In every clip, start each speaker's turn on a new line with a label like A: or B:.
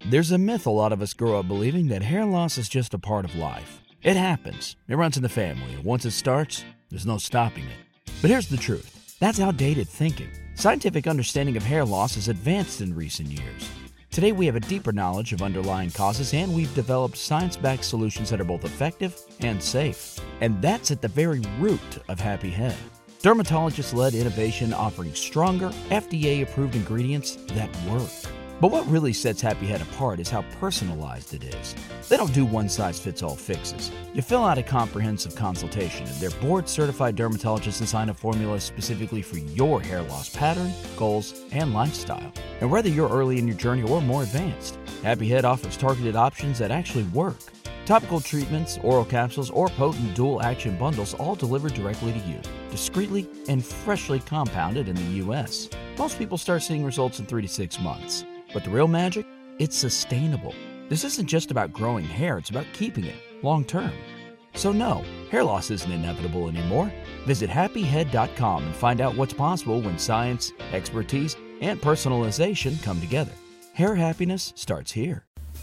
A: There's a myth a lot of us grow up believing that hair loss is just a part of life. It happens. It runs in the family, and once it starts, there's no stopping it. But here's the truth. That's outdated thinking. Scientific understanding of hair loss has advanced in recent years. Today we have a deeper knowledge of underlying causes, and we've developed science-backed solutions that are both effective and safe. And that's at the very root of Happy Head. Dermatologist-led innovation offering stronger, FDA-approved ingredients that work. But what really sets Happy Head apart is how personalized it is. They don't do one-size-fits-all fixes. You fill out a comprehensive consultation, and their board-certified dermatologists design a formula specifically for your hair loss pattern, goals, and lifestyle. And whether you're early in your journey or more advanced, Happy Head offers targeted options that actually work. Topical treatments, oral capsules, or potent dual-action bundles all delivered directly to you, discreetly and freshly compounded in the U.S. Most people start seeing results in 3 to 6 months. But the real magic? It's sustainable. This isn't just about growing hair, it's about keeping it long-term. So no, hair loss isn't inevitable anymore. Visit happyhead.com and find out what's possible when science, expertise, and personalization come together. Hair happiness starts here.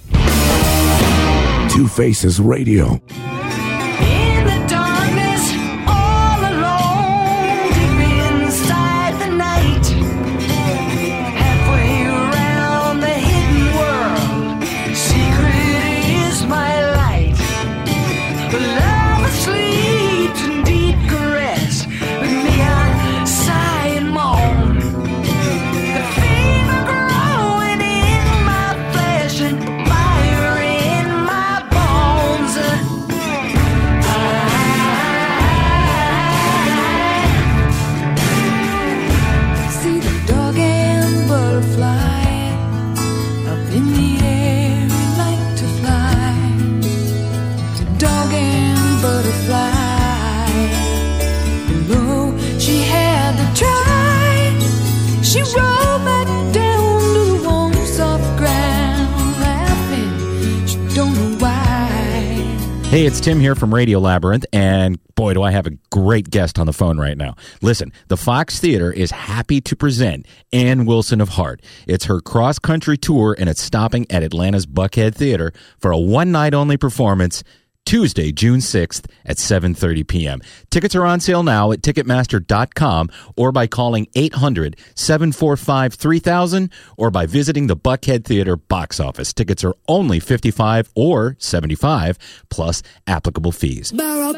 B: Two Faces Radio.
C: In the darkness, all alone, deep inside the night, halfway around the hidden world, secret is my light. The love sleeps in deep caress, with me I sigh and moan. The fever growing in my flesh and fire in my bones. I see the dog and butterfly up in the air, we like to fly. The dog and butterfly, below she had to try. She rolled back down to the warm soft ground, laughing, she don't know why.
D: Hey, it's Tim here from Radio Labyrinth, and boy, do I have a great guest on the phone right now. Listen, the Fox Theater is happy to present Ann Wilson of Heart. It's her cross-country tour, and it's stopping at Atlanta's Buckhead Theater for a one-night-only performance Tuesday, June 6th at 7:30 p.m. Tickets are on sale now at Ticketmaster.com or by calling 800-745-3000 or by visiting the Buckhead Theater box office. Tickets are only $55 or $75 plus applicable fees.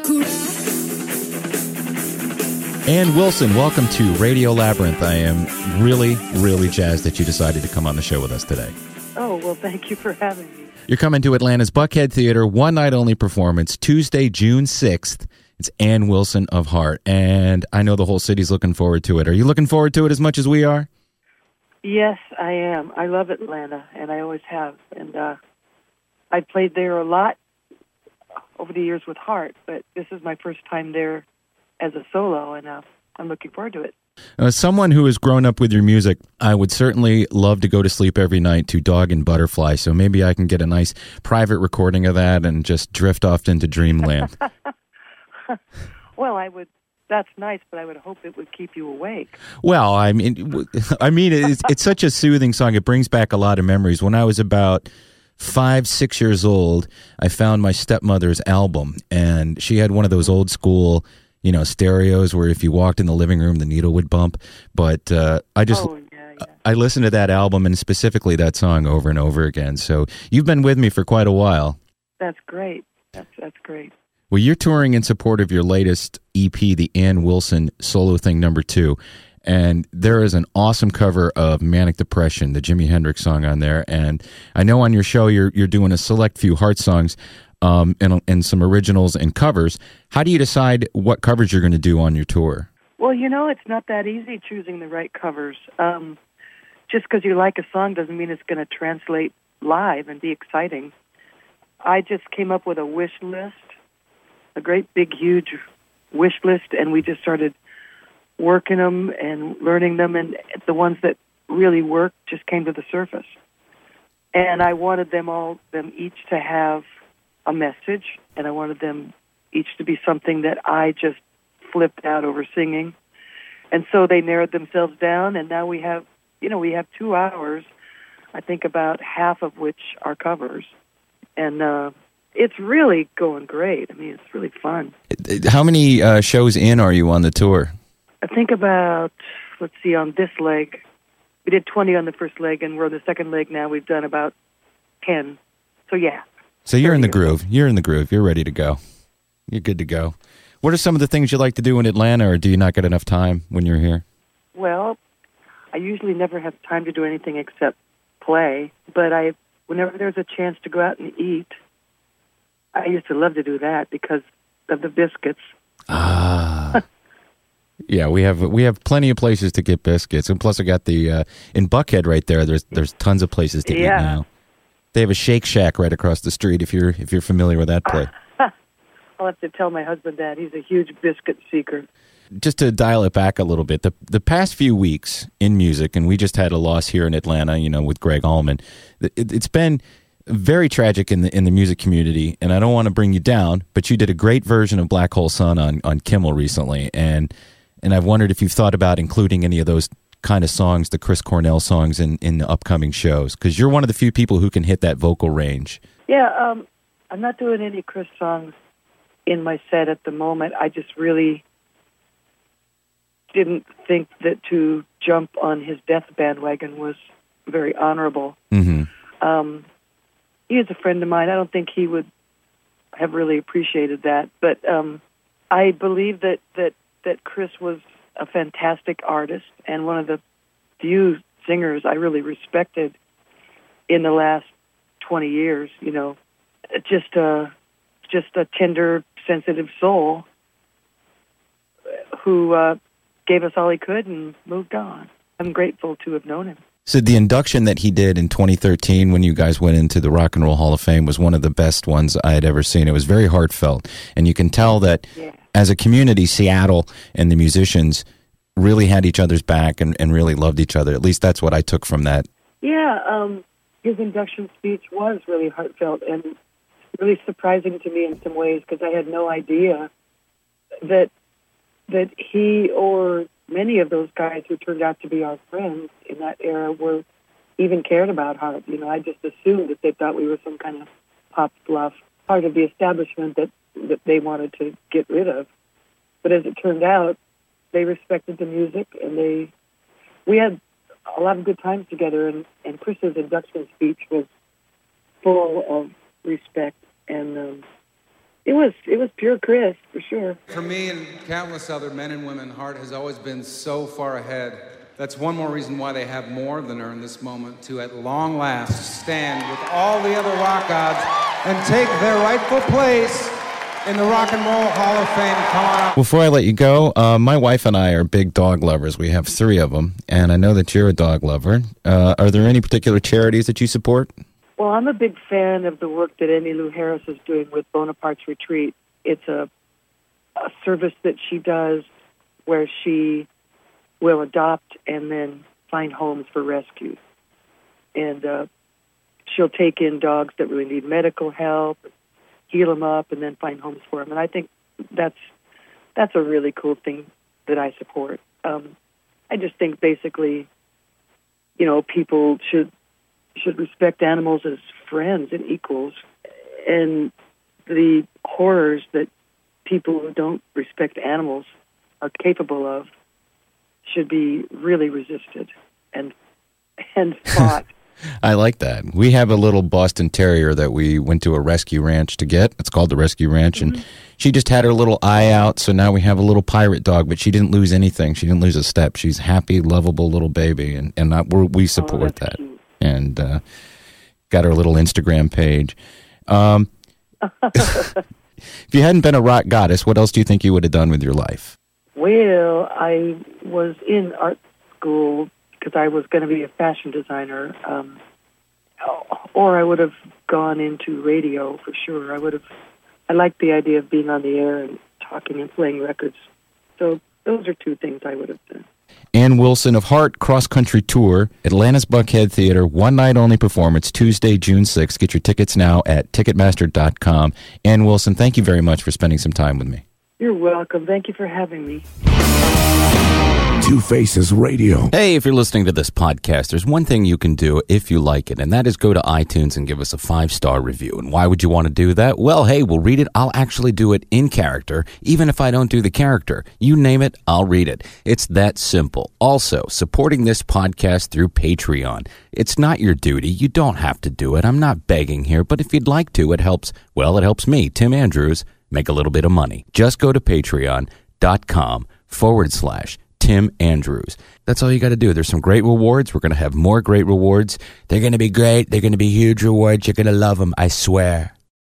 D: Ann Wilson, welcome to Radio Labyrinth. I am really, really jazzed that you decided to come on the show with us today.
E: Oh, well, thank you for having me.
D: You're coming to Atlanta's Buckhead Theater, one-night-only performance, Tuesday, June 6th. It's Ann Wilson of Heart, and I know the whole city's looking forward to it. Are you looking forward to it as much as we are?
E: Yes, I am. I love Atlanta, and I always have. And I played there a lot over the years with Heart, but this is my first time there as a solo, and I'm looking forward to it.
D: As someone who has grown up with your music, I would certainly love to go to sleep every night to Dog and Butterfly, so maybe I can get a nice private recording of that and just drift off into dreamland.
E: Well, that's nice, but I would hope it would keep you awake.
D: Well, I mean, it's such a soothing song. It brings back a lot of memories. When I was about 5-6 years old, I found my stepmother's album, and she had one of those old school, stereos where if you walked in the living room, the needle would bump. But I listened to that album and specifically that song over and over again. So you've been with me for quite a while.
E: That's great. That's great.
D: Well, you're touring in support of your latest EP, the Ann Wilson Solo Thing #2. And there is an awesome cover of Manic Depression, the Jimi Hendrix song on there. And I know on your show you're doing a select few Heart songs and some originals and covers. How do you decide what covers you're going to do on your tour?
E: Well, it's not that easy choosing the right covers. Just because you like a song doesn't mean it's going to translate live and be exciting. I just came up with a wish list, a great big huge wish list, and we just started working them and learning them, and the ones that really worked just came to the surface. And I wanted them each to have a message, and I wanted them each to be something that I just flipped out over singing. And so they narrowed themselves down, and now we have 2 hours I think about half of which are covers. And it's really going great. I mean, it's really fun.
D: How many shows in are you on the tour?
E: I think about, let's see, on this leg, we did 20 on the first leg, and we're on the second leg now. We've done about 10. So, yeah.
D: So you're in the groove. You're in the groove. You're ready to go. You're good to go. What are some of the things you like to do in Atlanta, or do you not get enough time when you're here?
E: Well, I usually never have time to do anything except play, but whenever there's a chance to go out and eat, I used to love to do that because of the biscuits.
D: Ah. Yeah, we have plenty of places to get biscuits, and plus I got the in Buckhead right there. There's tons of places to eat now. They have a Shake Shack right across the street. If you're familiar with that place,
E: I'll have to tell my husband that. He's a huge biscuit seeker.
D: Just to dial it back a little bit, the past few weeks in music, and we just had a loss here in Atlanta, with Greg Allman. It's been very tragic in the music community, and I don't want to bring you down, but you did a great version of Black Hole Sun on Kimmel recently, and I've wondered if you've thought about including any of those kind of songs, the Chris Cornell songs, in the upcoming shows, because you're one of the few people who can hit that vocal range.
E: Yeah, I'm not doing any Chris songs in my set at the moment. I just really didn't think that to jump on his death bandwagon was very honorable.
D: Mm-hmm.
E: He is a friend of mine. I don't think he would have really appreciated that. But I believe that Chris was a fantastic artist and one of the few singers I really respected in the last 20 years. Just a tender, sensitive soul who gave us all he could and moved on. I'm grateful to have known him.
D: So the induction that he did in 2013 when you guys went into the Rock and Roll Hall of Fame was one of the best ones I had ever seen. It was very heartfelt. And you can tell that as a community, Seattle and the musicians really had each other's back and really loved each other. At least that's what I took from that.
E: Yeah, his induction speech was really heartfelt and really surprising to me in some ways because I had no idea that he or many of those guys who turned out to be our friends in that era were even cared about Heart. I just assumed that they thought we were some kind of pop fluff, part of the establishment that they wanted to get rid of. But as it turned out, they respected the music, and we had a lot of good times together, and Chris's induction speech was full of respect, and it was pure Chris, for sure.
B: For me and countless other men and women, Heart has always been so far ahead. That's one more reason why they have more than earned this moment to, at long last, stand with all the other rock gods and take their rightful place in the Rock and Roll Hall of Fame. Come on up.
D: Before I let you go, my wife and I are big dog lovers. We have 3 of them, and I know that you're a dog lover. Are there any particular charities that you support?
E: Well, I'm a big fan of the work that Emmylou Harris is doing with Bonaparte's Retreat. It's a service that she does where she will adopt and then find homes for rescue. And she'll take in dogs that really need medical help, heal them up, and then find homes for them. And I think that's a really cool thing that I support. I just think basically, people should respect animals as friends and equals, and the horrors that people who don't respect animals are capable of should be really resisted and fought.
D: I like that. We have a little Boston Terrier that we went to a rescue ranch to get. It's called the Rescue Ranch, and she just had her little eye out, so now we have a little pirate dog, but she didn't lose anything. She didn't lose a step. She's a happy, lovable little baby, and we support that.
E: Cute.
D: And got her little Instagram page. If you hadn't been a rock goddess, what else do you think you would have done with your life?
E: Well, I was in art school because I was going to be a fashion designer, or I would have gone into radio for sure. I liked the idea of being on the air and talking and playing records. So those are 2 things I would have done.
D: Ann Wilson of Heart Cross Country Tour, Atlanta's Buckhead Theater, one night only performance, Tuesday, June 6th. Get your tickets now at Ticketmaster.com. Ann Wilson, thank you very much for spending some time with me.
E: You're welcome. Thank you for having me.
F: Two Faces Radio.
G: Hey, if you're listening to this podcast, there's one thing you can do if you like it, and that is go to iTunes and give us a 5-star review. And why would you want to do that? Well, hey, we'll read it. I'll actually do it in character, even if I don't do the character. You name it, I'll read it. It's that simple. Also, supporting this podcast through Patreon. It's not your duty. You don't have to do it. I'm not begging here, but if you'd like to, it helps. Well, it helps me, Tim Andrews, make a little bit of money. Just go to patreon.com/Tim Andrews. That's all you got to do. There's some great rewards. We're going to have more great rewards. They're going to be great. They're going to be huge rewards. You're going to love them, I swear.